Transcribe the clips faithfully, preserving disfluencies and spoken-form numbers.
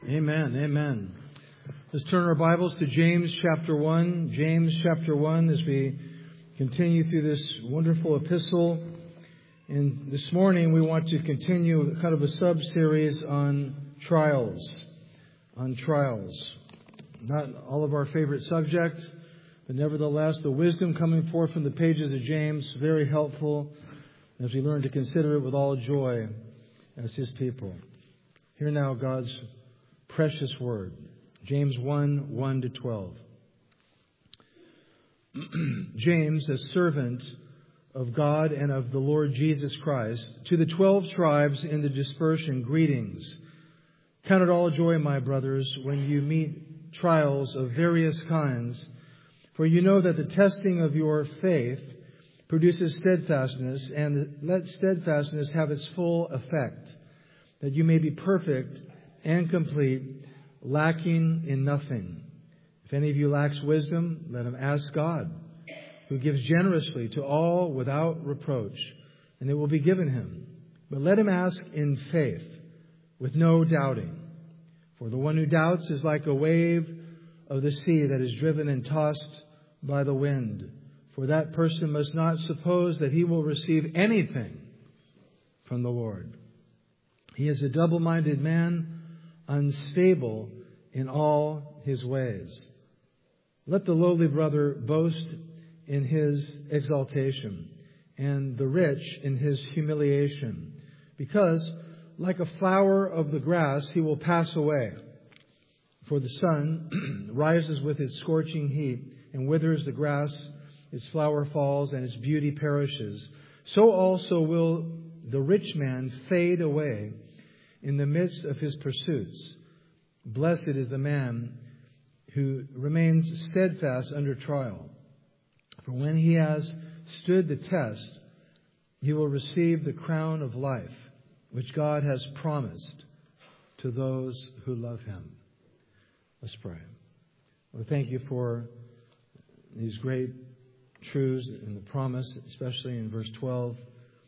Amen. Amen. Let's turn our Bibles to James chapter one. James chapter one as we continue through this wonderful epistle. And this morning we want to continue kind of a sub-series on trials. On trials. Not all of our favorite subjects, but nevertheless the wisdom coming forth from the pages of James, very helpful as we learn to consider it with all joy as His people. Hear now God's precious word. James one, one to twelve. James, a servant of God and of the Lord Jesus Christ, to the twelve tribes in the dispersion, greetings. Count it all joy, my brothers, when you meet trials of various kinds, for you know that the testing of your faith produces steadfastness, and let steadfastness have its full effect, that you may be perfect and complete, lacking in nothing. If any of you lacks wisdom, let him ask God, who gives generously to all without reproach, and it will be given him. But let him ask in faith, with no doubting. For the one who doubts is like a wave of the sea that is driven and tossed by the wind. For that person must not suppose that he will receive anything from the Lord. He is a double-minded man, unstable in all his ways. Let the lowly brother boast in his exaltation, and the rich in his humiliation, because like a flower of the grass he will pass away. For the sun rises with its scorching heat, and withers the grass, its flower falls, and its beauty perishes. So also will the rich man fade away in the midst of his pursuits. Blessed is the man who remains steadfast under trial. For when he has stood the test, he will receive the crown of life, which God has promised to those who love Him. Let's pray. Lord, thank You for these great truths and the promise, especially in verse twelve,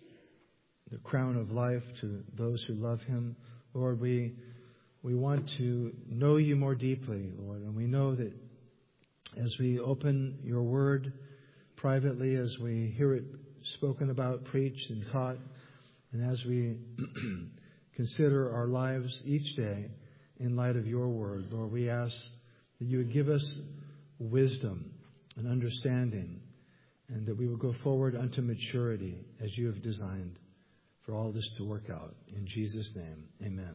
the crown of life to those who love Him. Lord, we we want to know You more deeply, Lord, and we know that as we open Your Word privately, as we hear it spoken about, preached, and taught, and as we consider our lives each day in light of Your Word, Lord, we ask that You would give us wisdom and understanding, and that we will go forward unto maturity as You have designed for all this to work out. In Jesus' name, amen.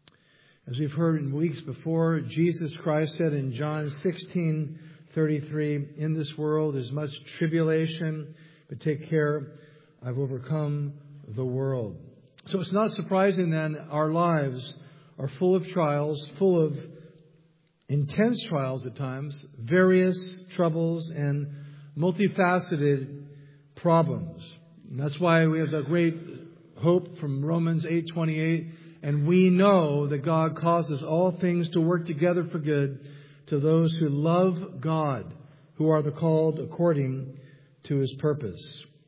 As we've heard in weeks before, Jesus Christ said in John sixteen thirty-three, in this world is much tribulation, but take care, I've overcome the world. So it's not surprising then our lives are full of trials, full of intense trials at times, various troubles and multifaceted problems. And that's why we have that great hope from Romans eight twenty-eight. And we know that God causes all things to work together for good to those who love God, who are the called according to His purpose.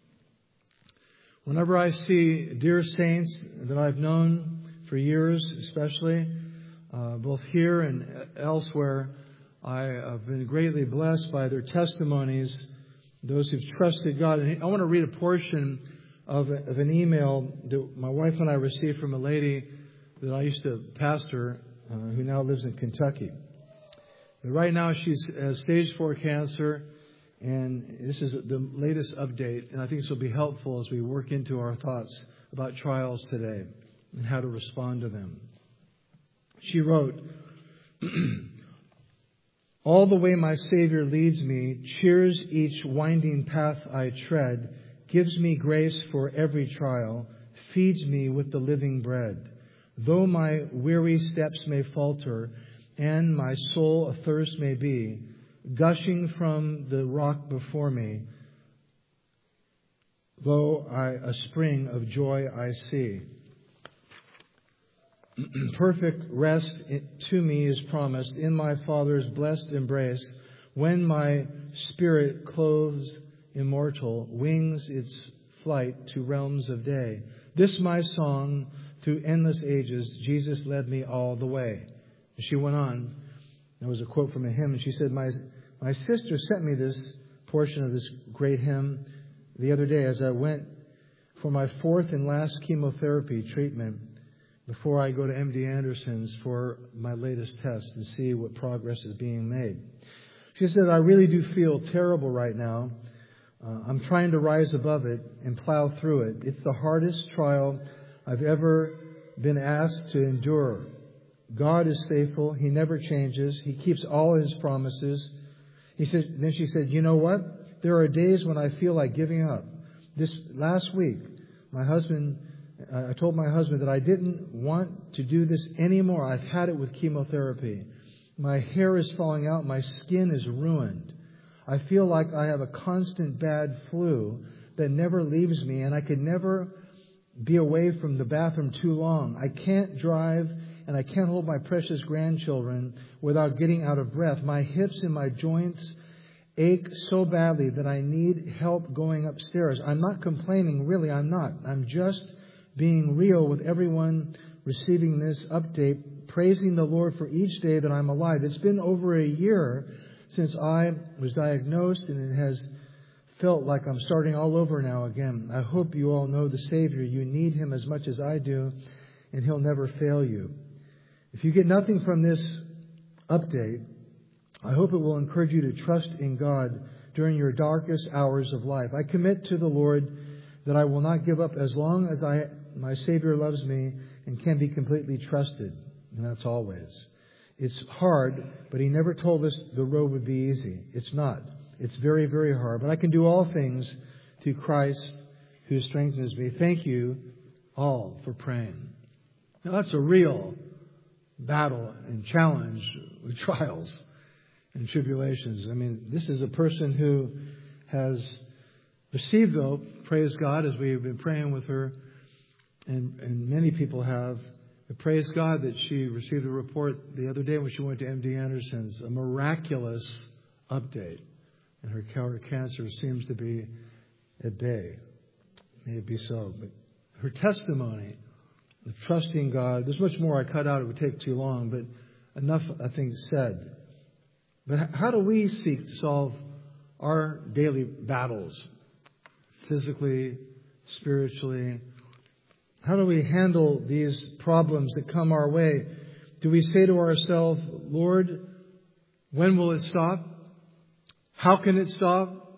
Whenever I see dear saints that I've known for years, especially, uh, both here and elsewhere, I have been greatly blessed by their testimonies, those who've trusted God. And I want to read a portion of, of an email that my wife and I received from a lady that I used to pastor, uh, who now lives in Kentucky. And right now she's has stage four cancer, and this is the latest update, and I think this will be helpful as we work into our thoughts about trials today and how to respond to them. She wrote, all the way my Savior leads me, cheers each winding path I tread, gives me grace for every trial, feeds me with the living bread. Though my weary steps may falter, and my soul athirst may be, gushing from the rock before me, lo, I, a spring of joy I see. Perfect rest to me is promised in my Father's blessed embrace, when my spirit clothes immortal, wings its flight to realms of day. This my song, through endless ages, Jesus led me all the way. And she went on. There was a quote from a hymn, and she said, my, my sister sent me this portion of this great hymn the other day as I went for my fourth and last chemotherapy treatment before I go to M D Anderson's for my latest test and see what progress is being made. She said, I really do feel terrible right now. Uh, I'm trying to rise above it and plow through it. It's the hardest trial I've ever been asked to endure. God is faithful. He never changes. He keeps all His promises. He said. Then she said, you know what? There are days when I feel like giving up. This last week, my husband, uh, I told my husband that I didn't want to do this anymore. I've had it with chemotherapy. My hair is falling out. My skin is ruined. I feel like I have a constant bad flu that never leaves me, and I could never be away from the bathroom too long. I can't drive, and I can't hold my precious grandchildren without getting out of breath. My hips and my joints ache so badly that I need help going upstairs. I'm not complaining, really, I'm not. I'm just being real with everyone receiving this update, praising the Lord for each day that I'm alive. It's been over a year since I was diagnosed, and it has felt like I'm starting all over now again. I hope you all know the Savior. You need Him as much as I do, and He'll never fail you. If you get nothing from this update, I hope it will encourage you to trust in God during your darkest hours of life. I commit to the Lord that I will not give up as long as I, my Savior loves me and can be completely trusted. And that's always. It's hard, but He never told us the road would be easy. It's not. It's very, very hard. But I can do all things through Christ who strengthens me. Thank you all for praying. Now that's a real battle and challenge with trials and tribulations. I mean, this is a person who has received, though, praise God, as we've been praying with her, and, and many people have. But praise God that she received a report the other day when she went to M D Anderson's, a miraculous update. And her cancer seems to be at bay. May it be so. But her testimony of trusting God, there's much more I cut out. It would take too long, but enough, I think, said. But how do we seek to solve our daily battles? Physically, spiritually. How do we handle these problems that come our way? Do we say to ourselves, Lord, when will it stop? How can it stop?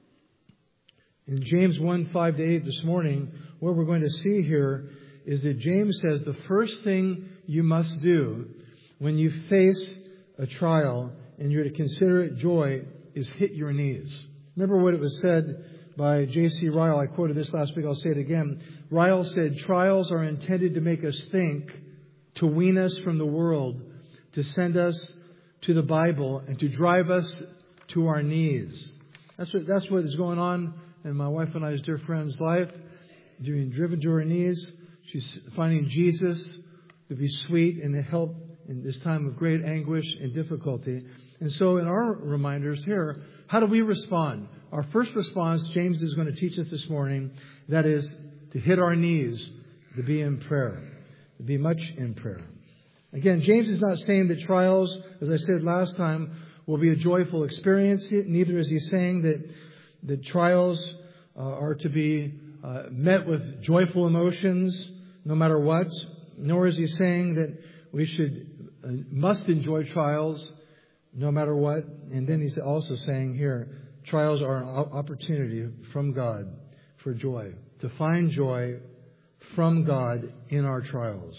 In James one, five to eight this morning, what we're going to see here is that James says the first thing you must do when you face a trial and you're to consider it joy is hit your knees. Remember what it was said by J C Ryle. I quoted this last week. I'll say it again. Ryle said, trials are intended to make us think, to wean us from the world, to send us to the Bible, and to drive us to our knees. That's what, that's what is going on in my wife and I's dear friend's life. Being driven to her knees. She's finding Jesus to be sweet and to help in this time of great anguish and difficulty. And so in our reminders here, how do we respond? Our first response, James is going to teach us this morning, that is to hit our knees, to be in prayer, to be much in prayer. Again, James is not saying that trials, as I said last time, will be a joyful experience. Neither is he saying that the trials uh, are to be uh, met with joyful emotions no matter what. Nor is he saying that we should uh, must enjoy trials no matter what. And then he's also saying here, trials are an opportunity from God for joy, to find joy from God in our trials.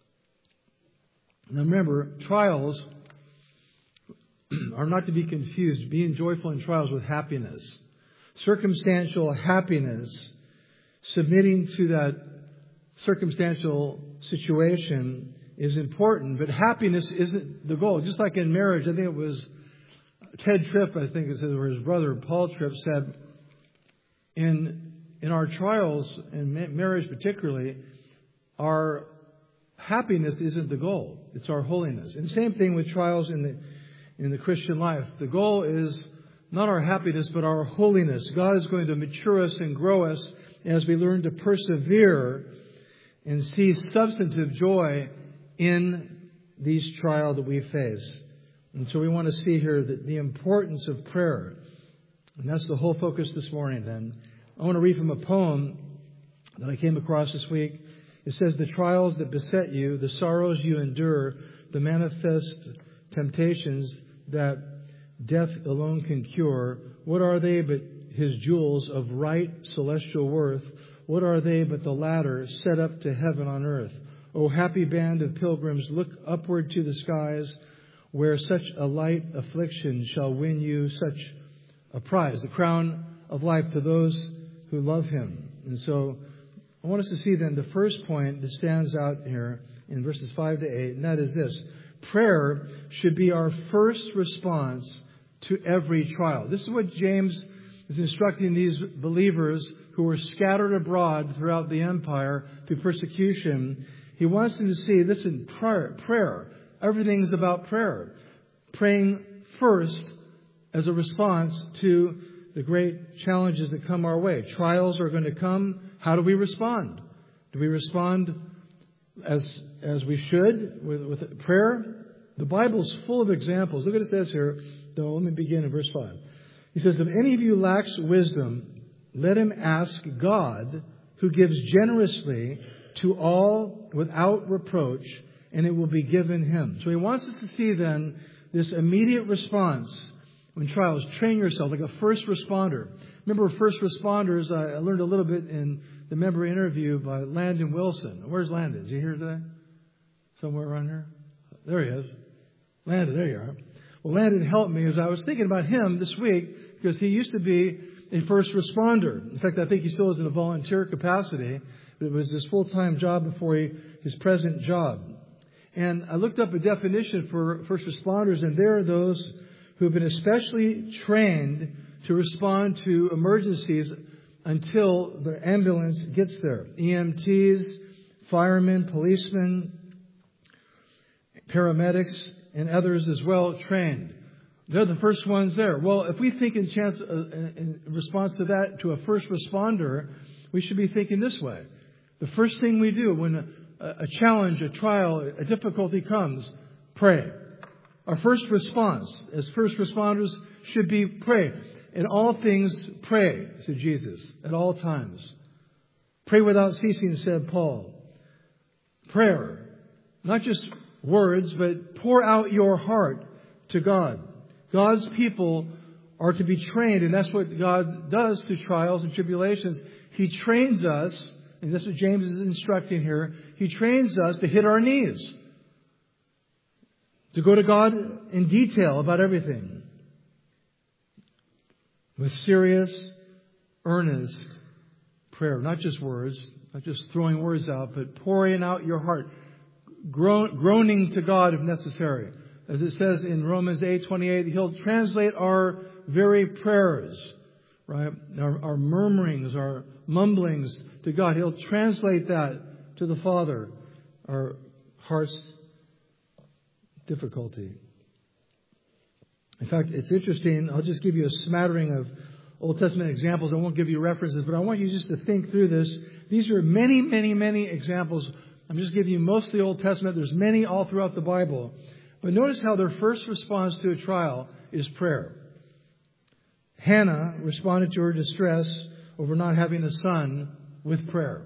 Now remember, trials are not to be confused, being joyful in trials, with happiness. Circumstantial happiness, submitting to that circumstantial situation, is important, but happiness isn't the goal. Just like in marriage, I think it was Ted Tripp, I think it said, or his brother Paul Tripp said, in in our trials, in marriage particularly, our happiness isn't the goal. It's our holiness. And same thing with trials in the in the Christian life. The goal is not our happiness, but our holiness. God is going to mature us and grow us as we learn to persevere and see substantive joy in these trials that we face. And so we want to see here that the importance of prayer. And that's the whole focus this morning then. I want to read from a poem that I came across this week. It says, the trials that beset you, the sorrows you endure, the manifest temptations that death alone can cure, what are they but his jewels of right celestial worth? What are they but the ladder set up to heaven on earth? O happy band of pilgrims, look upward to the skies, where such a light affliction shall win you such a prize, the crown of life to those who love him. And so I want us to see then the first point that stands out here in verses five to eight, and that is this. Prayer should be our first response to every trial. This is what James is instructing these believers who were scattered abroad throughout the empire through persecution. He wants them to see, listen, prayer, prayer. Everything's about prayer. Praying first as a response to the great challenges that come our way. Trials are going to come. How do we respond? Do we respond as as we should with, with prayer? The Bible's full of examples. Look what it says here, though. Let me begin in verse five. He says, if any of you lacks wisdom, let him ask God, who gives generously to all without reproach, and it will be given him. So he wants us to see then this immediate response when trials. Train yourself like a first responder. Remember first responders, I learned a little bit in the member interview by Landon Wilson. Where's Landon? Is he here today? Somewhere around here? There he is. Landon, there you are. Well, Landon helped me as I was thinking about him this week because he used to be a first responder. In fact, I think he still is in a volunteer capacity. But it was his full-time job before he, his present job. And I looked up a definition for first responders, and there are those who have been especially trained to respond to emergencies until the ambulance gets there. E M Ts, firemen, policemen, paramedics, and others as well trained. They're the first ones there. Well, if we think in chance, uh, in response to that, to a first responder, we should be thinking this way. The first thing we do when a, a challenge, a trial, a difficulty comes, pray. Our first response as first responders should be pray. In all things, pray, said Jesus, at all times. Pray without ceasing, said Paul. Prayer, not just words, but pour out your heart to God. God's people are to be trained, and that's what God does through trials and tribulations. He trains us, and that's what James is instructing here. He trains us to hit our knees, to go to God in detail about everything, with serious, earnest prayer. Not just words, not just throwing words out, but pouring out your heart, groaning to God if necessary. As it says in Romans eight twenty-eight, He'll translate our very prayers, right? Our, our murmurings, our mumblings to God. He'll translate that to the Father, our heart's difficulty. In fact, it's interesting. I'll just give you a smattering of Old Testament examples. I won't give you references, but I want you just to think through this. These are many, many, many examples. I'm just giving you mostly Old Testament. There's many all throughout the Bible. But notice how their first response to a trial is prayer. Hannah responded to her distress over not having a son with prayer.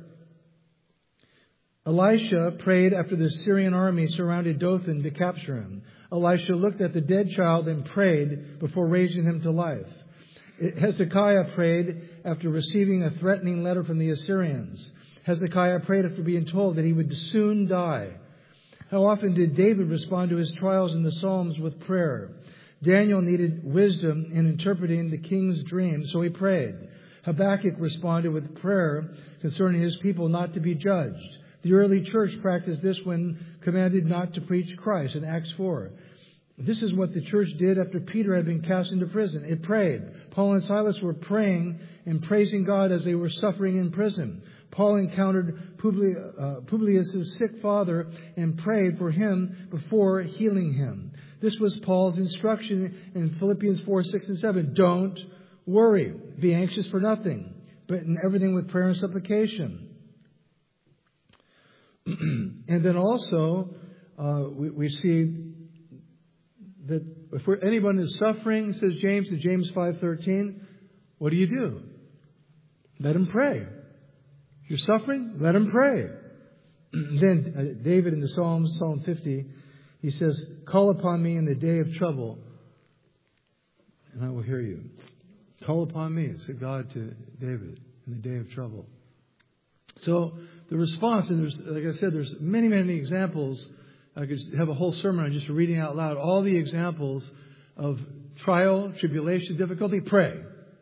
Elisha prayed after the Syrian army surrounded Dothan to capture him. Elisha looked at the dead child and prayed before raising him to life. Hezekiah prayed after receiving a threatening letter from the Assyrians. Hezekiah prayed after being told that he would soon die. How often did David respond to his trials in the Psalms with prayer? Daniel needed wisdom in interpreting the king's dream, so he prayed. Habakkuk responded with prayer concerning his people not to be judged. The early church practiced this when commanded not to preach Christ in Acts four. This is what the church did after Peter had been cast into prison. It prayed. Paul and Silas were praying and praising God as they were suffering in prison. Paul encountered Publius' sick father and prayed for him before healing him. This was Paul's instruction in Philippians four, six, and seven. Don't worry. Be anxious for nothing, but in everything with prayer and supplication. And then also, uh, we, we see that if we're, anyone is suffering, says James in James five thirteen, what do you do? Let him pray. If you're suffering, let him pray. Then uh, David in the Psalms, Psalm fifty, he says, call upon me in the day of trouble, and I will hear you. Call upon me, said God to David in the day of trouble. So the response, and there's, like I said, there's many, many examples. I could have a whole sermon on just reading out loud all the examples of trial, tribulation, difficulty. Pray.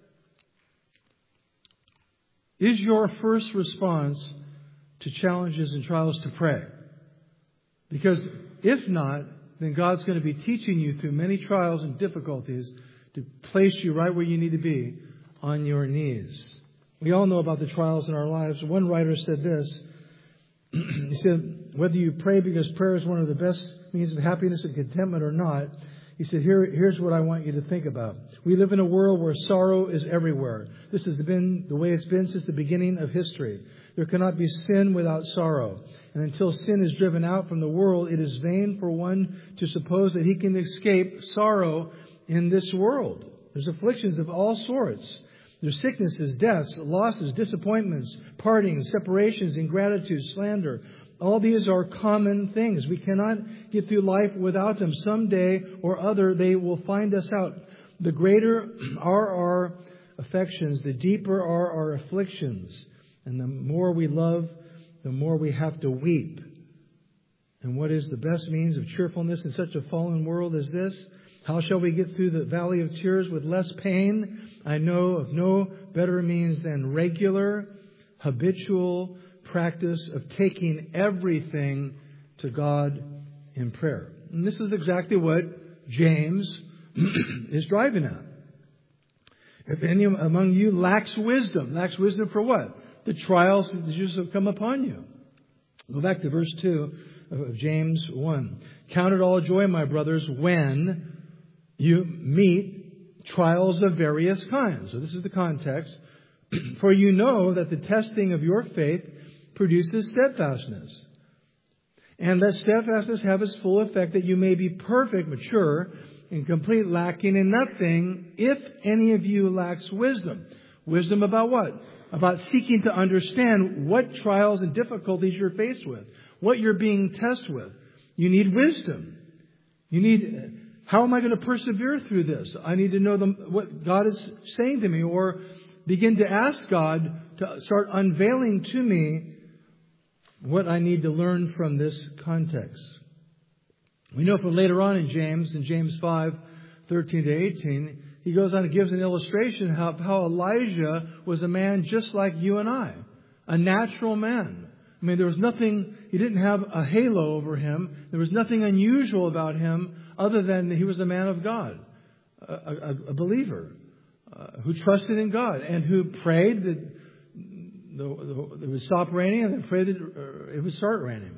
Is your first response to challenges and trials to pray? Because if not, then God's going to be teaching you through many trials and difficulties to place you right where you need to be, on your knees. We all know about the trials in our lives. One writer said this. He said, whether you pray because prayer is one of the best means of happiness and contentment or not, he said, Here, here's what I want you to think about. We live in a world where sorrow is everywhere. This has been the way it's been since the beginning of history. There cannot be sin without sorrow. And until sin is driven out from the world, it is vain for one to suppose that he can escape sorrow in this world. There's afflictions of all sorts. There's sicknesses, deaths, losses, disappointments, partings, separations, ingratitude, slander. All these are common things. We cannot get through life without them. Someday or other, they will find us out. The greater are our affections, the deeper are our afflictions. And the more we love, the more we have to weep. And what is the best means of cheerfulness in such a fallen world as this? How shall we get through the valley of tears with less pain? I know of no better means than regular, habitual practice of taking everything to God in prayer. And this is exactly what James is driving at. If any among you lacks wisdom, lacks wisdom for what? The trials that just have come upon you. Go back to verse two of James one. Count it all joy, my brothers, when you meet trials of various kinds. So this is the context. For you know that the testing of your faith produces steadfastness. And let steadfastness have its full effect, that you may be perfect, mature, and complete, lacking in nothing, if any of you lacks wisdom. Wisdom about what? About seeking to understand what trials and difficulties you're faced with, what you're being tested with. You need wisdom. You need, how am I going to persevere through this? I need to know the, what God is saying to me, or begin to ask God to start unveiling to me what I need to learn from this context. We know from later on in James, in James five, thirteen to eighteen, he goes on and gives an illustration how, how Elijah was a man just like you and I, a natural man. I mean, there was nothing, he didn't have a halo over him. There was nothing unusual about him other than he was a man of God, a, a, a believer uh, who trusted in God and who prayed that the, the, it would stop raining, and then prayed that it would start raining.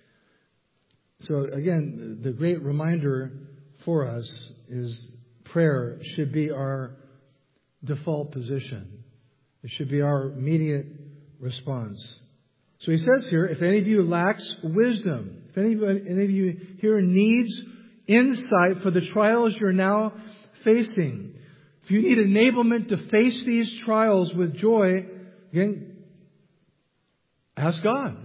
So again, the great reminder for us is prayer should be our default position. It should be our immediate response. So he says here, if any of you lacks wisdom, if any, any of you here needs insight for the trials you're now facing, if you need enablement to face these trials with joy, again, ask God.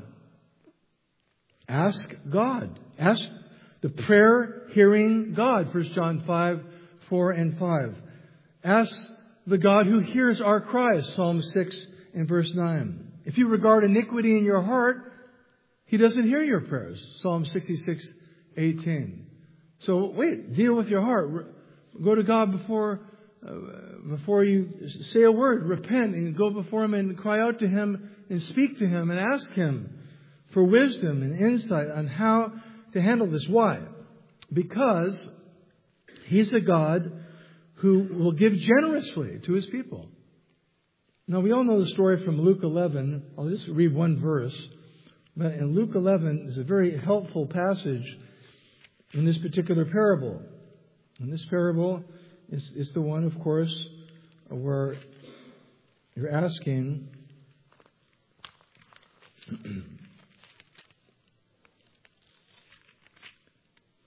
Ask God. Ask the prayer-hearing God, First John five, four and five. Ask the God who hears our cries, Psalm six and verse nine. If you regard iniquity in your heart, He doesn't hear your prayers, Psalm sixty-six, eighteen. So wait, deal with your heart. Go to God before uh, before you say a word. Repent and go before Him and cry out to Him and speak to Him and ask Him for wisdom and insight on how to handle this. Why? Because He's a God who will give generously to His people. Now, we all know the story from Luke eleven. I'll just read one verse. But in Luke eleven is a very helpful passage in this particular parable. And this parable is, is the one, of course, where you're asking,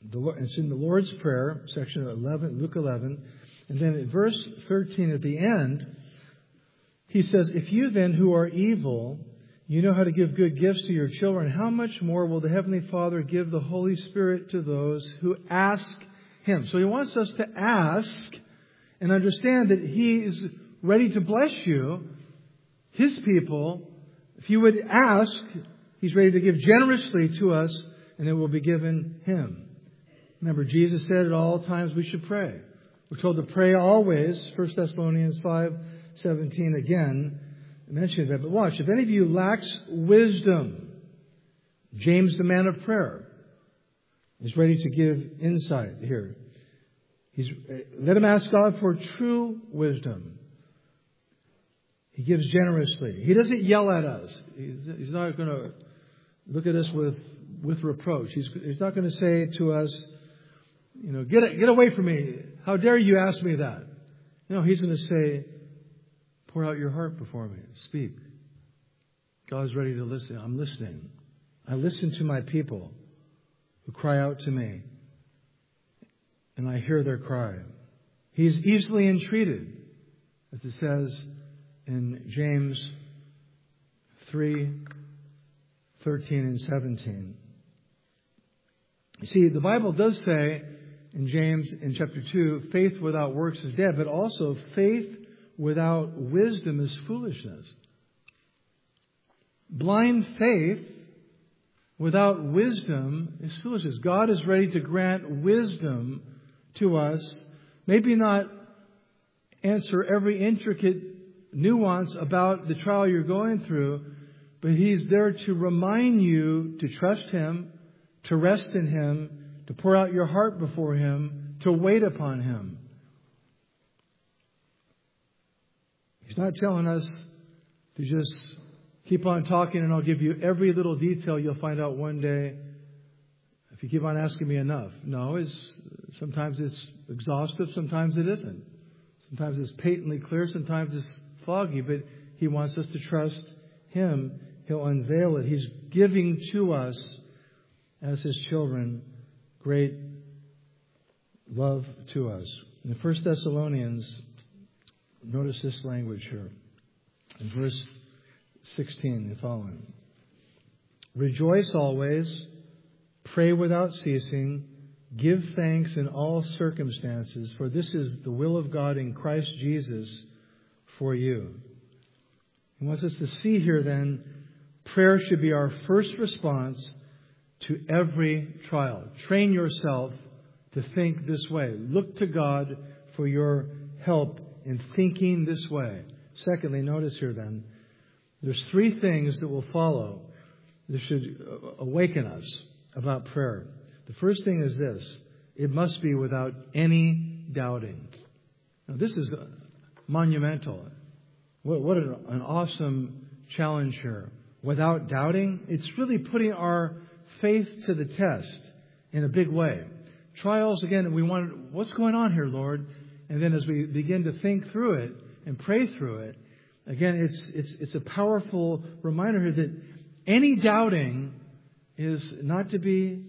The, it's in the Lord's Prayer, section eleven, Luke eleven. And then at verse thirteen at the end, he says, if you then who are evil, you know how to give good gifts to your children, how much more will the Heavenly Father give the Holy Spirit to those who ask Him? So He wants us to ask and understand that He is ready to bless you, His people. If you would ask, He's ready to give generously to us, and it will be given Him. Remember, Jesus said at all times we should pray. We're told to pray always. First Thessalonians five seventeen again mentioned that. But watch, if any of you lacks wisdom, James, the man of prayer, is ready to give insight here. He's, let him ask God for true wisdom. He gives generously. He doesn't yell at us. He's, he's not going to look at us with, with reproach. He's, he's not going to say to us, you know, get, get away from me. How dare you ask me that? No, He's going to say, pour out your heart before me. Speak. God's ready to listen. I'm listening. I listen to my people who cry out to me, and I hear their cry. He's easily entreated, as it says in James three, thirteen and seventeen. You see, the Bible does say in James in chapter two, faith without works is dead, but also faith without wisdom is foolishness. Blind faith without wisdom is foolishness. God is ready to grant wisdom to us. Maybe not answer every intricate nuance about the trial you're going through, but He's there to remind you to trust Him, to rest in Him, to pour out your heart before Him, to wait upon Him. He's not telling us to just keep on talking and I'll give you every little detail you'll find out one day if you keep on asking me enough. No, it's, sometimes it's exhaustive, sometimes it isn't. Sometimes it's patently clear, sometimes it's foggy, but He wants us to trust Him. He'll unveil it. He's giving to us, as His children, great love to us. In First Thessalonians, notice this language here. In verse sixteen and following. Rejoice always, pray without ceasing, give thanks in all circumstances, for this is the will of God in Christ Jesus for you. He wants us to see here then, prayer should be our first response to every trial. Train yourself to think this way. Look to God for your help in thinking this way. Secondly, notice here then, there's three things that will follow that should awaken us about prayer. The first thing is this: it must be without any doubting. Now, this is monumental. What, what an, an awesome challenge here. Without doubting, it's really putting our faith to the test in a big way. Trials, again, we want, what's going on here, Lord? And then as we begin to think through it and pray through it, again, it's it's it's a powerful reminder here that any doubting is not to be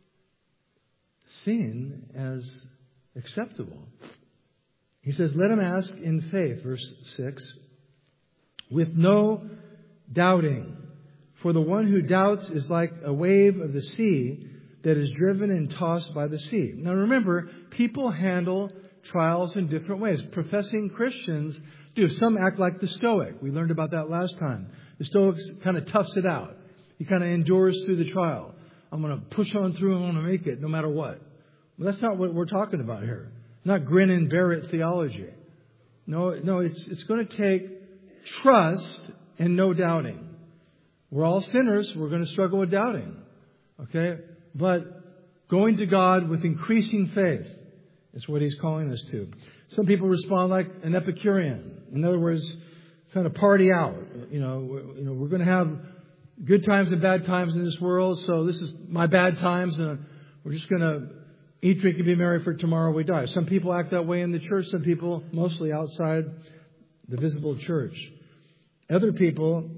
seen as acceptable. He says, let him ask in faith, verse six, with no doubting. For the one who doubts is like a wave of the sea that is driven and tossed by the sea. Now remember, people handle trials in different ways. Professing Christians do. Some act like the Stoic. We learned about that last time. The Stoic kind of toughs it out. He kind of endures through the trial. I'm going to push on through and I'm going to make it no matter what. Well, that's not what we're talking about here. Not grin and bear it theology. No, no, it's it's going to take trust and no doubting. We're all sinners. We're going to struggle with doubting. Okay? But going to God with increasing faith is what He's calling us to. Some people respond like an Epicurean. In other words, kind of party out. You know, we're, you know, we're going to have good times and bad times in this world. So this is my bad times, and we're just going to eat, drink, and be merry, for tomorrow we die. Some people act that way in the church. Some people, mostly outside the visible church. Other people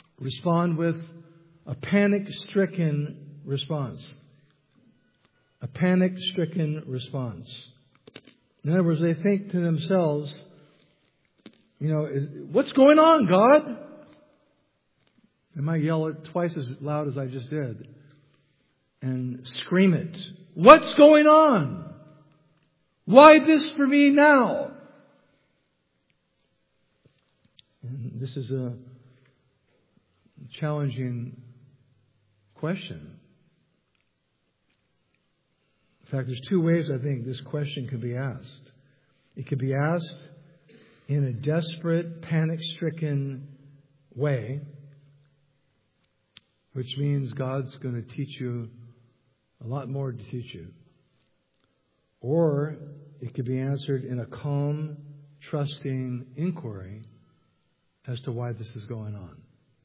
respond with a panic-stricken response. A panic-stricken response. In other words, they think to themselves, you know, is, what's going on, God? They might yell it twice as loud as I just did. And scream it. What's going on? Why this for me now? And this is a challenging question. In fact, there's two ways I think this question could be asked. It could be asked in a desperate, panic-stricken way, which means God's going to teach you a lot more to teach you. Or it could be answered in a calm, trusting inquiry as to why this is going on.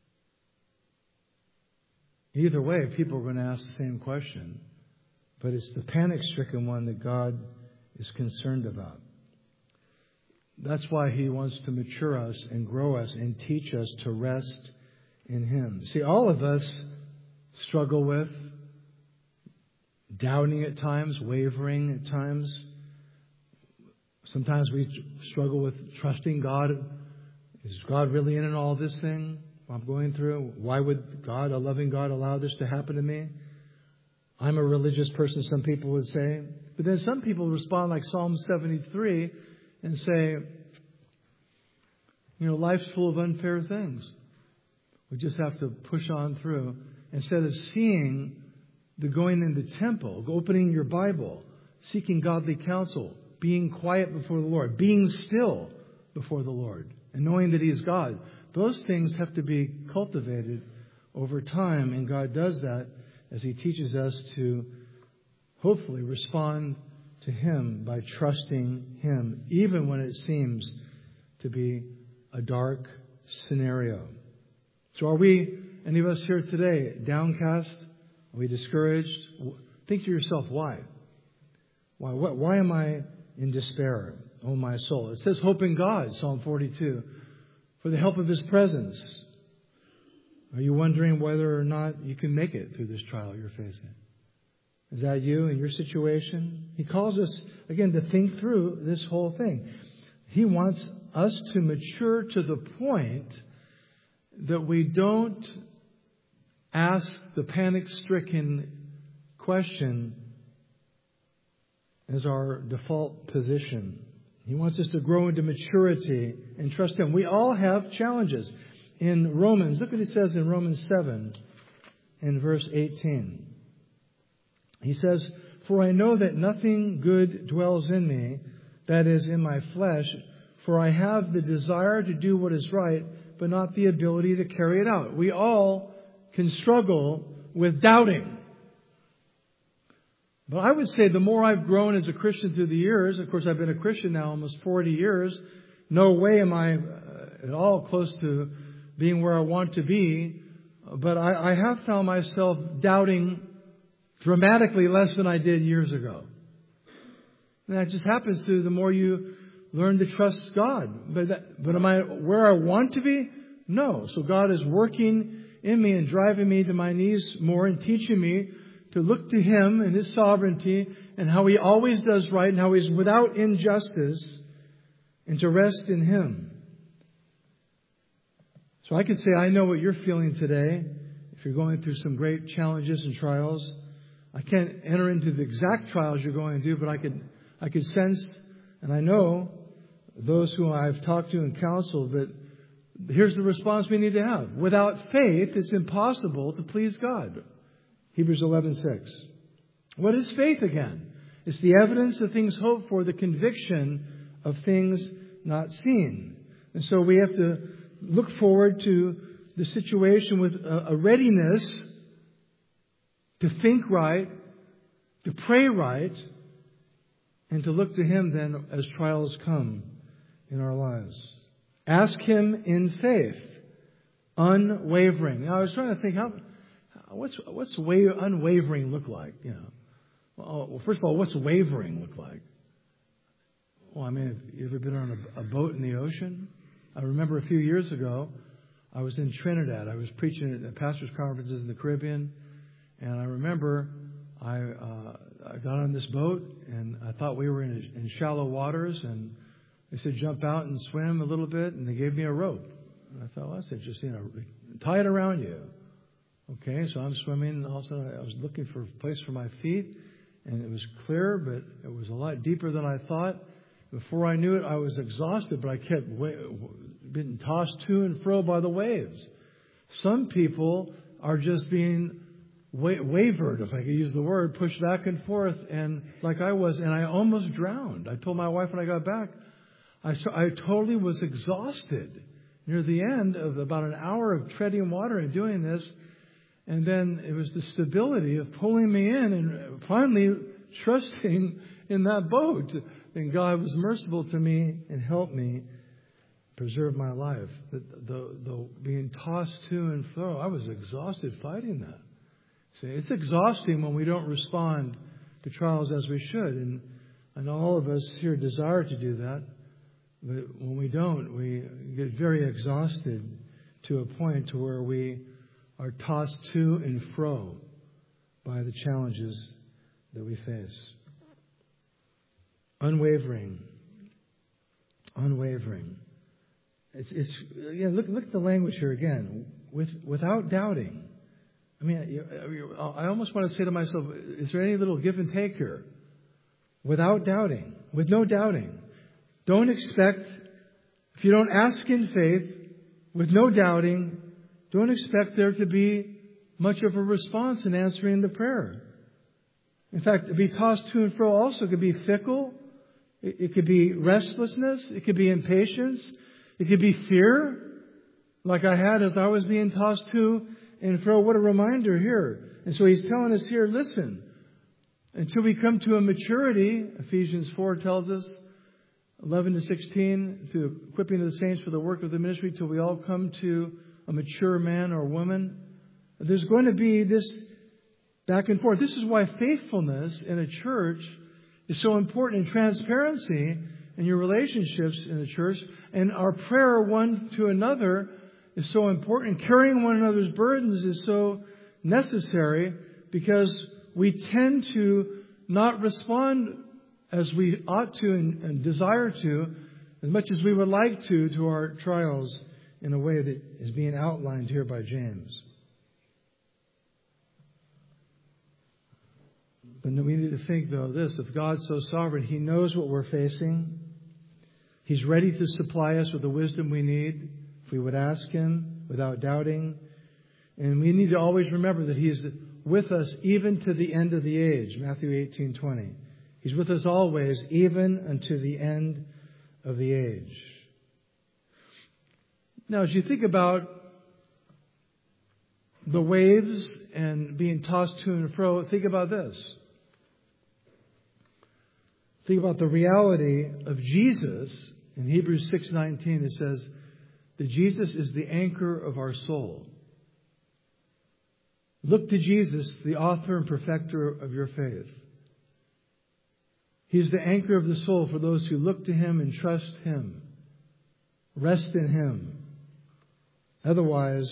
Either way, people are going to ask the same question. But it's the panic-stricken one that God is concerned about. That's why He wants to mature us and grow us and teach us to rest in Him. See, all of us struggle with doubting at times, wavering at times. Sometimes we struggle with trusting God. Is God really in all this thing I'm going through? Why would God, a loving God, allow this to happen to me? I'm a religious person, some people would say. But then some people respond like Psalm seventy-three and say, you know, life's full of unfair things. We just have to push on through. Instead of seeing the going in the temple, opening your Bible, seeking godly counsel, being quiet before the Lord, being still before the Lord, and knowing that He is God. Those things have to be cultivated over time, and God does that as He teaches us to hopefully respond to Him by trusting Him, even when it seems to be a dark scenario. So are we, any of us here today, downcast? Are we discouraged? Think to yourself, why? Why, why am I in despair, oh my soul? It says hope in God, Psalm forty-two, for the help of His presence. Are you wondering whether or not you can make it through this trial you're facing? Is that you in your situation? He calls us, again, to think through this whole thing. He wants us to mature to the point that we don't ask the panic-stricken question as our default position. He wants us to grow into maturity and trust Him. We all have challenges. In Romans, look what it says in Romans seven in verse eighteen. He says, for I know that nothing good dwells in me, that is, in my flesh, for I have the desire to do what is right, but not the ability to carry it out. We all can struggle with doubting. But I would say the more I've grown as a Christian through the years, of course I've been a Christian now almost forty years, no way am I at all close to being where I want to be, but I, I have found myself doubting dramatically less than I did years ago. And that just happens to the more you learn to trust God. But that, but am I where I want to be? No. So God is working in me and driving me to my knees more and teaching me to look to Him and His sovereignty and how He always does right and how He's without injustice, and to rest in Him. So I could say, I know what you're feeling today. If you're going through some great challenges and trials, I can't enter into the exact trials you're going through, but I could, I could sense, and I know those who I've talked to and counseled, that here's the response we need to have. Without faith, it's impossible to please God. Hebrews eleven six. What is faith again? It's the evidence of things hoped for, the conviction of things not seen. And so we have to look forward to the situation with a, a readiness to think right, to pray right, and to look to Him then as trials come in our lives. Ask Him in faith, unwavering. Now I was trying to think, how, what's what's wa- unwavering look like? You know, well, first of all, what's wavering look like? Well, I mean, have you ever been on a, a boat in the ocean? I remember a few years ago, I was in Trinidad. I was preaching at pastors' conferences in the Caribbean, and I remember I uh, I got on this boat, and I thought we were in, in shallow waters, and they said, jump out and swim a little bit, and they gave me a rope. And I thought, well, that's interesting. You know, tie it around you. Okay, so I'm swimming, and all of a sudden I was looking for a place for my feet, and it was clear, but it was a lot deeper than I thought. Before I knew it, I was exhausted, but I kept wa- being tossed to and fro by the waves. Some people are just being wa- wavered, if I could use the word, pushed back and forth, and like I was, and I almost drowned. I told my wife when I got back, I, saw, I totally was exhausted near the end of about an hour of treading water and doing this. And then it was the stability of pulling me in and finally trusting in that boat. And God was merciful to me and helped me preserve my life. The, the, the being tossed to and fro, I was exhausted fighting that. See, it's exhausting when we don't respond to trials as we should. And, and all of us here desire to do that. But when we don't, we get very exhausted to a point to where we are tossed to and fro by the challenges that we face. Unwavering. Unwavering. It's, it's, yeah, look, look at the language here again. With, without doubting. I mean, I almost want to say to myself, is there any little give and take here? Without doubting. With no doubting. Don't expect, if you don't ask in faith, with no doubting, don't expect there to be much of a response in answering the prayer. In fact, to be tossed to and fro also could be fickle. It, it could be restlessness. It could be impatience. It could be fear, like I had as I was being tossed to and fro. What a reminder here. And so he's telling us here, listen, until we come to a maturity, Ephesians four tells us, eleven to sixteen, to equipping of the saints for the work of the ministry, till we all come to a mature man or woman. There's going to be this back and forth. This is why faithfulness in a church is so important, and transparency in your relationships in the church, and our prayer one to another is so important. Carrying one another's burdens is so necessary, because we tend to not respond as we ought to and, and desire to, as much as we would like to, to our trials in a way that is being outlined here by James. But we need to think, though, this. If God's so sovereign, He knows what we're facing. He's ready to supply us with the wisdom we need if we would ask Him without doubting. And we need to always remember that He is with us even to the end of the age. Matthew eighteen twenty. He's with us always, even unto the end of the age. Now, as you think about the waves and being tossed to and fro, think about this. Think about the reality of Jesus. In Hebrews six nineteen, it says that Jesus is the anchor of our soul. Look to Jesus, the author and perfecter of your faith. He is the anchor of the soul for those who look to Him and trust Him. Rest in Him. Otherwise,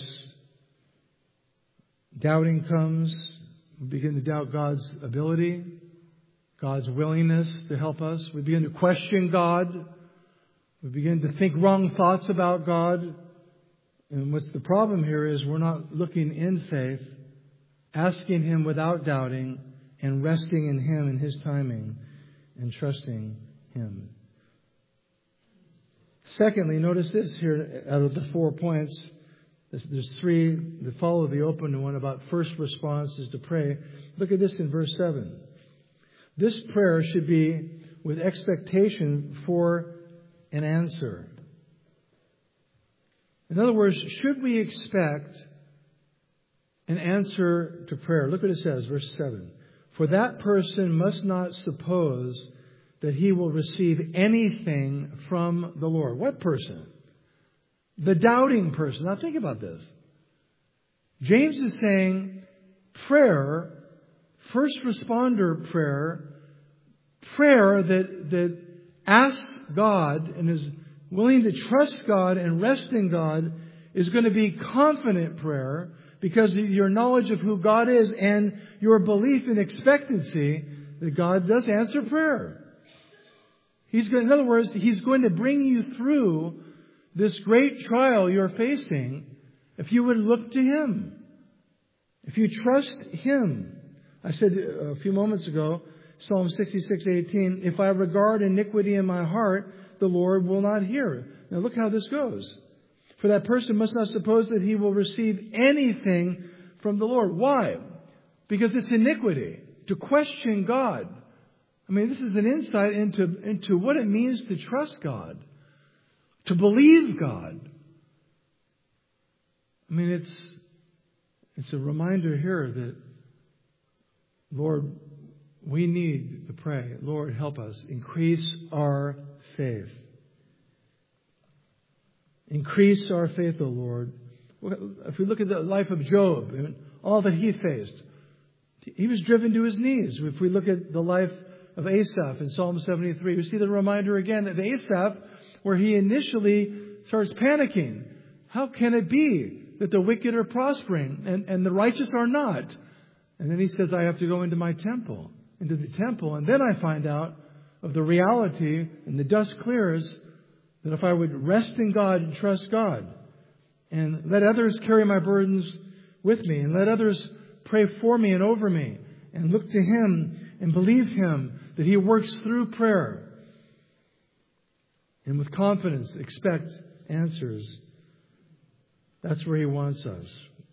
doubting comes. We begin to doubt God's ability, God's willingness to help us. We begin to question God. We begin to think wrong thoughts about God. And what's the problem here is we're not looking in faith, asking Him without doubting, and resting in Him and His timing, and trusting Him. Secondly, notice this here out of the four points. There's three that follow the open one about first response is to pray. Look at this in verse seven. This prayer should be with expectation for an answer. In other words, should we expect an answer to prayer? Look what it says, verse seven. For that person must not suppose that he will receive anything from the Lord. What person? The doubting person. Now think about this. James is saying prayer, first responder prayer, prayer that, that asks God and is willing to trust God and rest in God, is going to be confident prayer, because of your knowledge of who God is and your belief and expectancy that God does answer prayer. He's going, in other words, He's going to bring you through this great trial you're facing if you would look to Him. If you trust Him. I said a few moments ago, Psalm sixty-six eighteen, if I regard iniquity in my heart, the Lord will not hear. Now look how this goes. For that person must not suppose that he will receive anything from the Lord. Why? Because it's iniquity to question God. I mean, this is an insight into, into what it means to trust God, to believe God. I mean, it's it's a reminder here that, Lord, we need to pray. Lord, help us. Increase our faith. Increase our faith, O Lord. If we look at the life of Job and all that he faced, he was driven to his knees. If we look at the life of Asaph in Psalm seventy-three, we see the reminder again of Asaph, where he initially starts panicking. How can it be that the wicked are prospering and, and the righteous are not? And then he says, I have to go into my temple, into the temple. And then I find out of the reality, and the dust clears, that if I would rest in God and trust God and let others carry my burdens with me and let others pray for me and over me and look to Him and believe Him that He works through prayer and with confidence expect answers. That's where He wants us.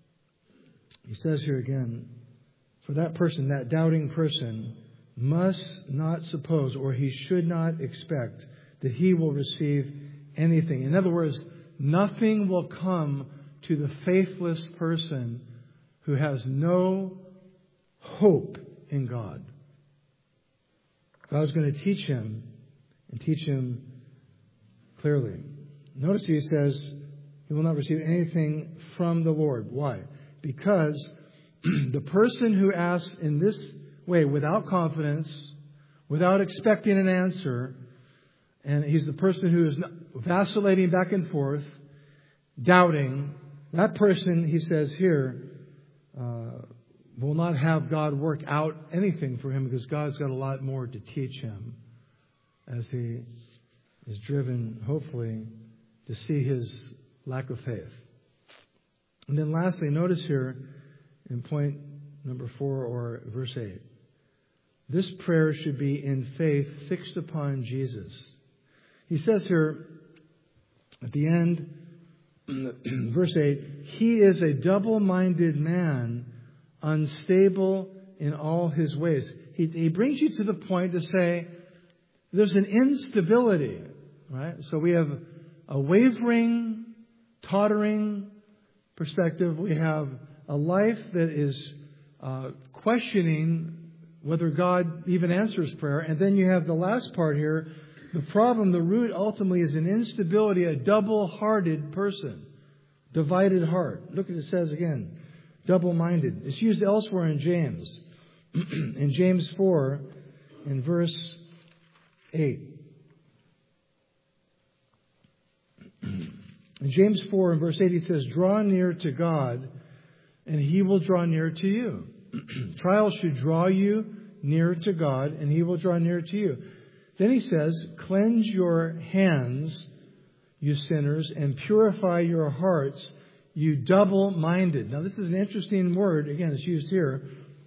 He says here again, for that person, that doubting person, must not suppose, or he should not expect, that he will receive anything. In other words, nothing will come to the faithless person who has no hope in God. God's going to teach him and teach him clearly. Notice he says he will not receive anything from the Lord. Why? Because the person who asks in this way, without confidence, without expecting an answer, and he's the person who is vacillating back and forth, doubting, that person, he says here, uh, will not have God work out anything for him, because God's got a lot more to teach him as he is driven, hopefully, to see his lack of faith. And then lastly, notice here in point number four, or verse eight, this prayer should be in faith fixed upon Jesus. He says here at the end, verse eight, he is a double-minded man, unstable in all his ways. He, he brings you to the point to say there's an instability, right? So we have a wavering, tottering perspective. We have a life that is uh, questioning whether God even answers prayer. And then you have the last part here. The problem, the root ultimately is an instability, a double-hearted person. Divided heart. Look at it says again. Double-minded. It's used elsewhere in James. In James four, in verse eight. In James four, in verse eight, he says, draw near to God, and He will draw near to you. Trials should draw you near to God, and He will draw near to you. Then he says, cleanse your hands, you sinners, and purify your hearts, you double-minded. Now, this is an interesting word. Again, it's used here.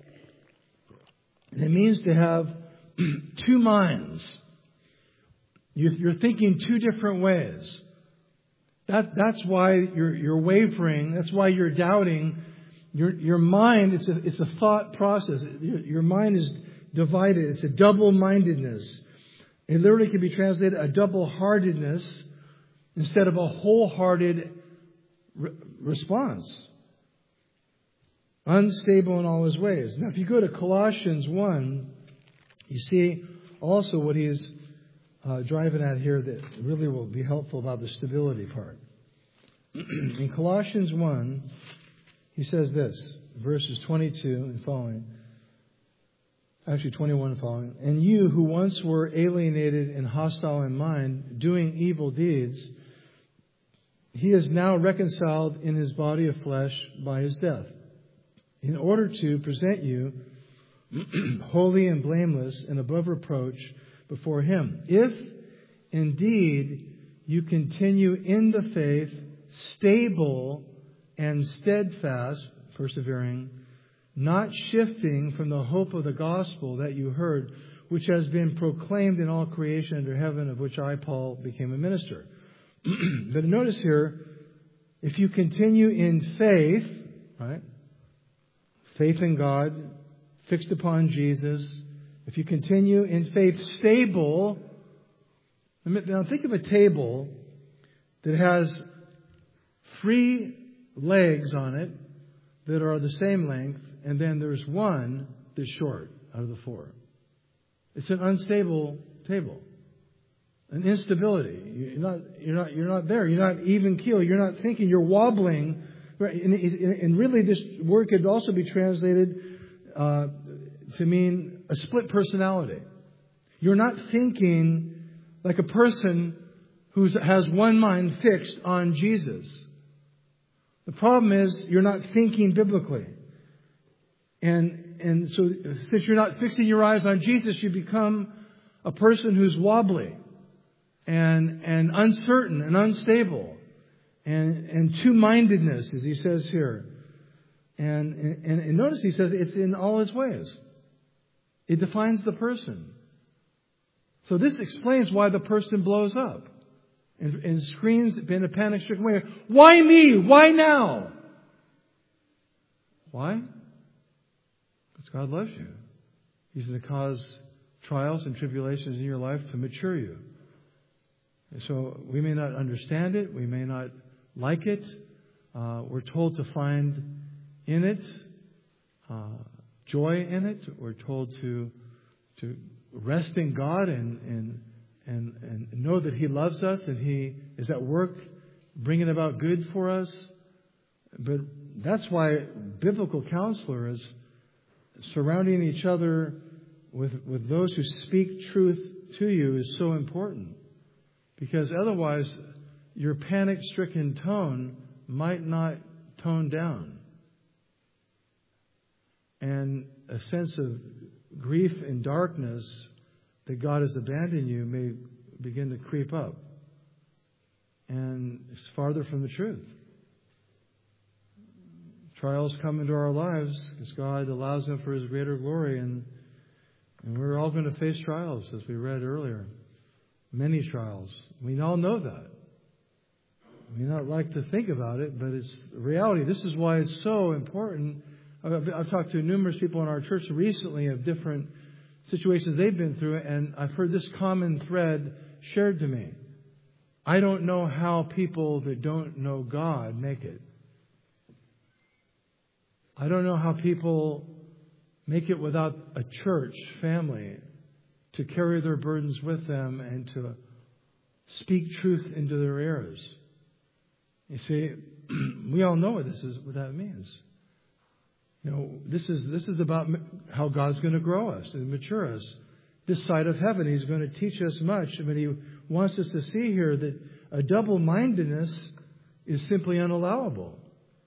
It means to have two minds. You're thinking two different ways. That, that's why you're, you're wavering. That's why you're doubting. Your, your mind, it's a, it's a thought process. Your, your mind is divided. It's a double-mindedness. It literally can be translated a double-heartedness instead of a wholehearted re- response. Unstable in all his ways. Now, if you go to Colossians one, you see also what he's uh, driving at here that really will be helpful about the stability part. In Colossians one, he says this, verses twenty-two and following. Actually, twenty-one and following. And you who once were alienated and hostile in mind, doing evil deeds, He is now reconciled in His body of flesh by His death, in order to present you holy and blameless and above reproach before Him. If indeed you continue in the faith, stable and steadfast, persevering, not shifting from the hope of the gospel that you heard, which has been proclaimed in all creation under heaven, of which I, Paul, became a minister. But notice here, if you continue in faith, right? Faith in God, fixed upon Jesus. If you continue in faith, stable. Now think of a table that has three legs on it that are the same length, and then there's one that's short out of the four. It's an unstable table. An instability. You're not, you're not, you're not there. You're not even keel. You're not thinking. You're wobbling. And really, this word could also be translated uh, to mean a split personality. You're not thinking like a person who has one mind fixed on Jesus. The problem is you're not thinking biblically. And and so since you're not fixing your eyes on Jesus, you become a person who's wobbly and and uncertain and unstable and and two-mindedness, as he says here. And, and and notice he says it's in all his ways. It defines the person. So this explains why the person blows up and, and screams in a panic-stricken way, "Why me? Why now?" Why? Because God loves you. He's going to cause trials and tribulations in your life to mature you. And so we may not understand it. We may not like it. Uh, we're told to find in it uh, joy in it. We're told to to rest in God and, and and and know that He loves us and He is at work bringing about good for us. But that's why biblical counselors surrounding each other with with those who speak truth to you is so important, because otherwise your panic-stricken tone might not tone down, and a sense of grief and darkness that God has abandoned you may begin to creep up, and it's farther from the truth. Trials come into our lives because God allows them for His greater glory, and and we're all going to face trials, as we read earlier. Many trials. We all know that. We not like to think about it, but it's reality. This is why it's so important. I've, I've talked to numerous people in our church recently of different situations they've been through, and I've heard this common thread shared to me. I don't know how people that don't know God make it. I don't know how people make it without a church family to carry their burdens with them and to speak truth into their ears. You see, we all know what this is, what that means. You know, this is this is about how God's going to grow us and mature us. This side of heaven, He's going to teach us much, but He wants us to see here that a double-mindedness is simply unallowable.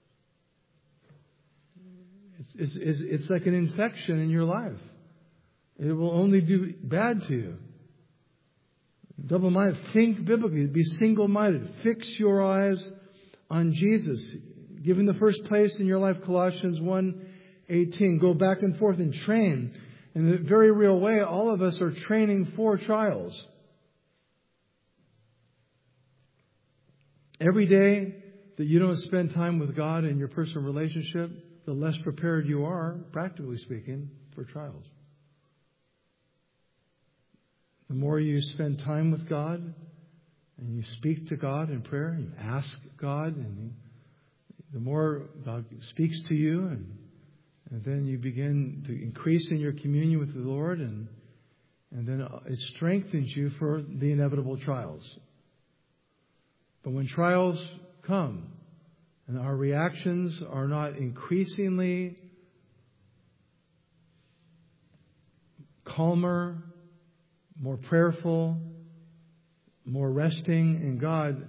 It's, it's, it's like an infection in your life. It will only do bad to you. Double-minded. Think biblically. Be single-minded. Fix your eyes on Jesus. Give Him the first place in your life. Colossians one eighteen. Go back and forth and train. In a very real way, all of us are training for trials. Every day that you don't spend time with God in your personal relationship, the less prepared you are, practically speaking, for trials. The more you spend time with God and you speak to God in prayer, and you ask God, and you, the more God speaks to you, and, and then you begin to increase in your communion with the Lord, and and then it strengthens you for the inevitable trials. But when trials come, and our reactions are not increasingly calmer, more prayerful, more resting in God,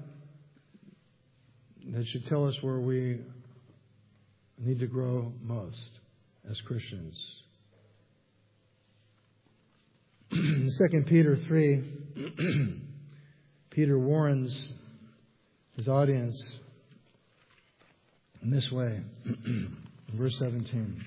that should tell us where we need to grow most as Christians. In Second Peter three, Peter warns his audience in this way. Verse seventeen.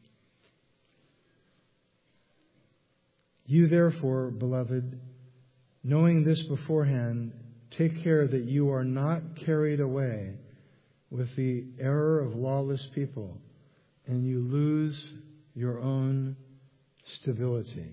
You therefore, beloved, knowing this beforehand, take care that you are not carried away with the error of lawless people, and you lose your own stability.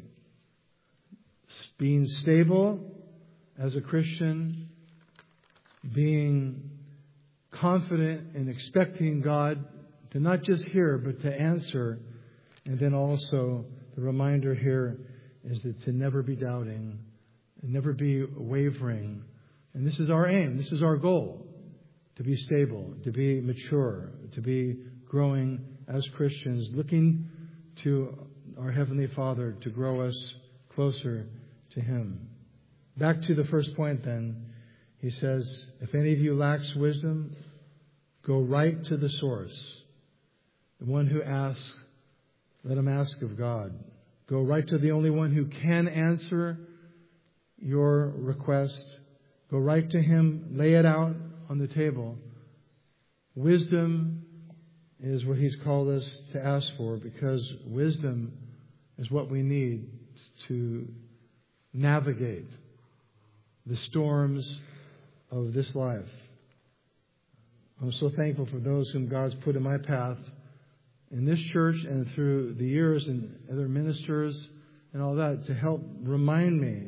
Being stable as a Christian, being confident and expecting God to not just hear, but to answer. And then also the reminder here is that to never be doubting, and never be wavering. And this is our aim. This is our goal. To be stable, to be mature, to be growing as Christians, looking to our Heavenly Father to grow us closer to Him. Back to the first point then. He says, if any of you lacks wisdom, go right to the source. The one who asks, let him ask of God. Go right to the only one who can answer your request. Go right to Him. Lay it out on the table. Wisdom is what He's called us to ask for, because wisdom is what we need to navigate the storms of this life. I'm so thankful for those whom God's put in my path in this church and through the years, and other ministers and all that, to help remind me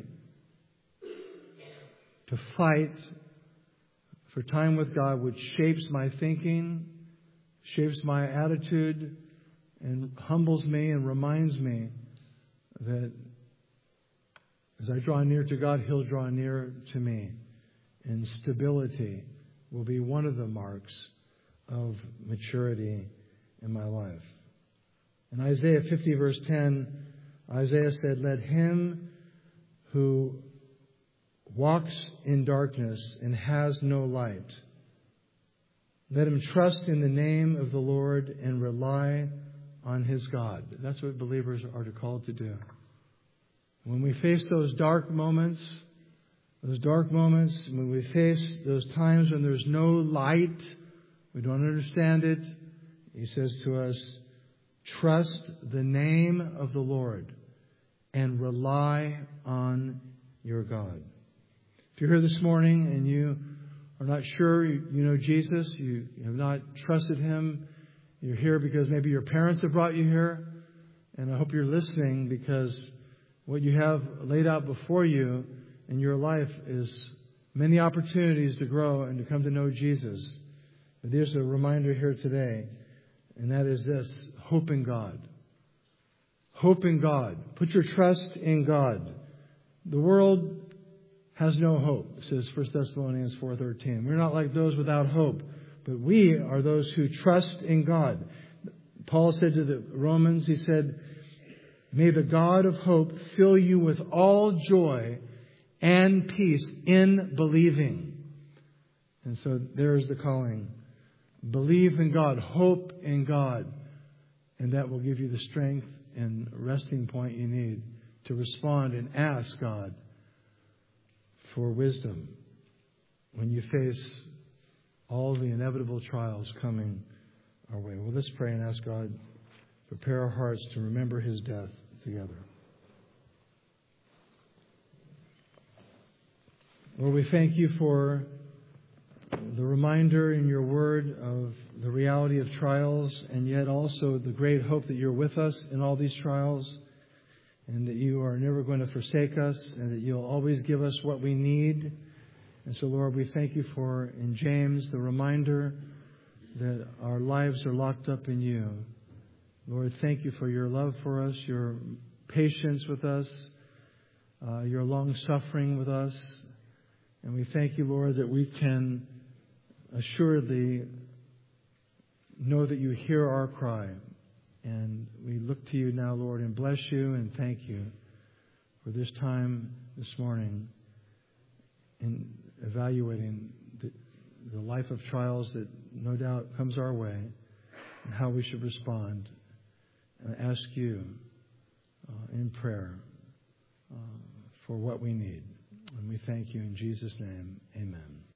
to fight for time with God, which shapes my thinking, shapes my attitude, and humbles me and reminds me that as I draw near to God, He'll draw near to me. And stability will be one of the marks of maturity in my life. In Isaiah fifty, verse ten, Isaiah said, let him who walks in darkness and has no light, let him trust in the name of the Lord and rely on his God. That's what believers are called to do. When we face those dark moments, those dark moments, when we face those times when there's no light, we don't understand it, He says to us, trust the name of the Lord and rely on your God. If you're here this morning and you are not sure you know Jesus, you have not trusted Him, you're here because maybe your parents have brought you here, and I hope you're listening, because what you have laid out before you in your life is many opportunities to grow and to come to know Jesus. But there's a reminder here today, and that is this: hope in God. Hope in God. Put your trust in God. The world has no hope, says First Thessalonians four thirteen. We're not like those without hope, but we are those who trust in God. Paul said to the Romans, he said, may the God of hope fill you with all joy and peace in believing. And so there's the calling. Believe in God. Hope in God. And that will give you the strength and resting point you need to respond and ask God for wisdom when you face all the inevitable trials coming our way. Well, let's pray and ask God to prepare our hearts to remember His death together. Lord, we thank You for the reminder in Your Word of the reality of trials, and yet also the great hope that You're with us in all these trials, and that You are never going to forsake us, and that You'll always give us what we need. And so, Lord, we thank You for, in James, the reminder that our lives are locked up in You. Lord, thank You for Your love for us, Your patience with us, uh, Your long-suffering with us. And we thank You, Lord, that we can assuredly know that You hear our cry. And we look to You now, Lord, and bless You and thank You for this time this morning in evaluating the, the life of trials that no doubt comes our way and how we should respond. And I ask You uh, in prayer. Uh, for what we need. And we thank you in Jesus' name. Amen.